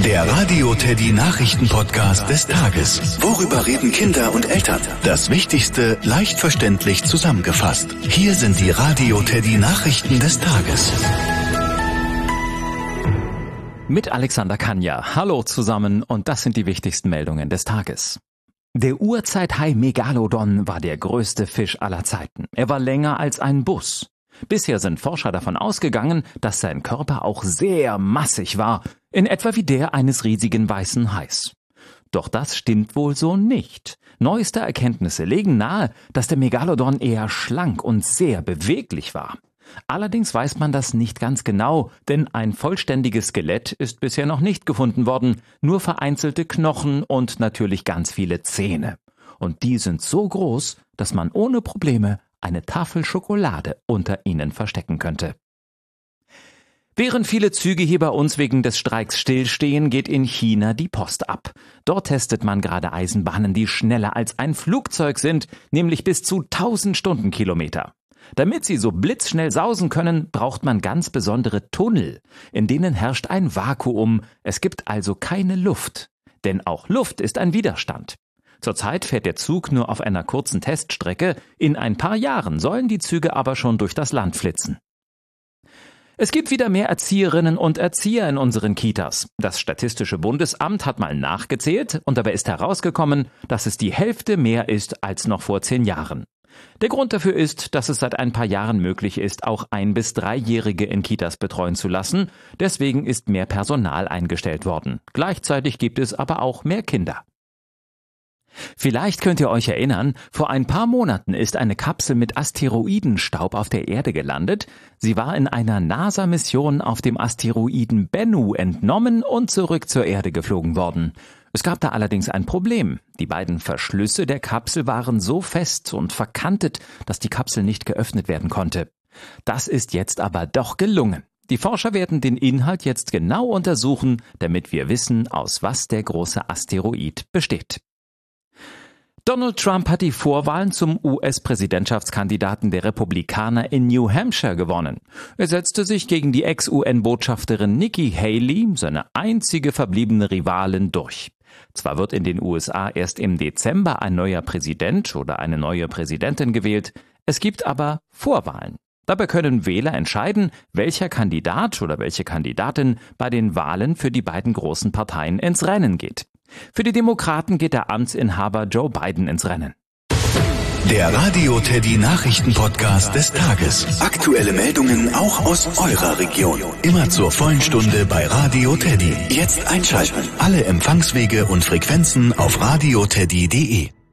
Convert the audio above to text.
Der Radio Teddy Nachrichten-Podcast des Tages. Worüber reden Kinder und Eltern? Das Wichtigste leicht verständlich zusammengefasst. Hier sind die Radio Teddy Nachrichten des Tages. Mit Alexander Kanja. Hallo zusammen und das sind die wichtigsten Meldungen des Tages. Der Urzeithai Megalodon war der größte Fisch aller Zeiten. Er war länger als ein Bus. Bisher sind Forscher davon ausgegangen, dass sein Körper auch sehr massig war, in etwa wie der eines riesigen weißen Hais. Doch das stimmt wohl so nicht. Neueste Erkenntnisse legen nahe, dass der Megalodon eher schlank und sehr beweglich war. Allerdings weiß man das nicht ganz genau, denn ein vollständiges Skelett ist bisher noch nicht gefunden worden, nur vereinzelte Knochen und natürlich ganz viele Zähne. Und die sind so groß, dass man ohne Probleme eine Tafel Schokolade unter ihnen verstecken könnte. Während viele Züge hier bei uns wegen des Streiks stillstehen, geht in China die Post ab. Dort testet man gerade Eisenbahnen, die schneller als ein Flugzeug sind, nämlich bis zu 1000 Stundenkilometer. Damit sie so blitzschnell sausen können, braucht man ganz besondere Tunnel. In denen herrscht ein Vakuum, es gibt also keine Luft. Denn auch Luft ist ein Widerstand. Zurzeit fährt der Zug nur auf einer kurzen Teststrecke, in ein paar Jahren sollen die Züge aber schon durch das Land flitzen. Es gibt wieder mehr Erzieherinnen und Erzieher in unseren Kitas. Das Statistische Bundesamt hat mal nachgezählt und dabei ist herausgekommen, dass es die Hälfte mehr ist als noch vor 10 Jahren. Der Grund dafür ist, dass es seit ein paar Jahren möglich ist, auch 1- bis 3-Jährige in Kitas betreuen zu lassen. Deswegen ist mehr Personal eingestellt worden. Gleichzeitig gibt es aber auch mehr Kinder. Vielleicht könnt ihr euch erinnern, vor ein paar Monaten ist eine Kapsel mit Asteroidenstaub auf der Erde gelandet. Sie war in einer NASA-Mission auf dem Asteroiden Bennu entnommen und zurück zur Erde geflogen worden. Es gab da allerdings ein Problem. Die beiden Verschlüsse der Kapsel waren so fest und verkantet, dass die Kapsel nicht geöffnet werden konnte. Das ist jetzt aber doch gelungen. Die Forscher werden den Inhalt jetzt genau untersuchen, damit wir wissen, aus was der große Asteroid besteht. Donald Trump hat die Vorwahlen zum US-Präsidentschaftskandidaten der Republikaner in New Hampshire gewonnen. Er setzte sich gegen die Ex-UN-Botschafterin Nikki Haley, seine einzige verbliebene Rivalin, durch. Zwar wird in den USA erst im Dezember ein neuer Präsident oder eine neue Präsidentin gewählt, es gibt aber Vorwahlen. Dabei können Wähler entscheiden, welcher Kandidat oder welche Kandidatin bei den Wahlen für die beiden großen Parteien ins Rennen geht. Für die Demokraten geht der Amtsinhaber Joe Biden ins Rennen. Der Radio Teddy Nachrichten-Podcast des Tages. Aktuelle Meldungen auch aus eurer Region. Immer zur vollen Stunde bei Radio Teddy. Jetzt einschalten. Alle Empfangswege und Frequenzen auf radioteddy.de.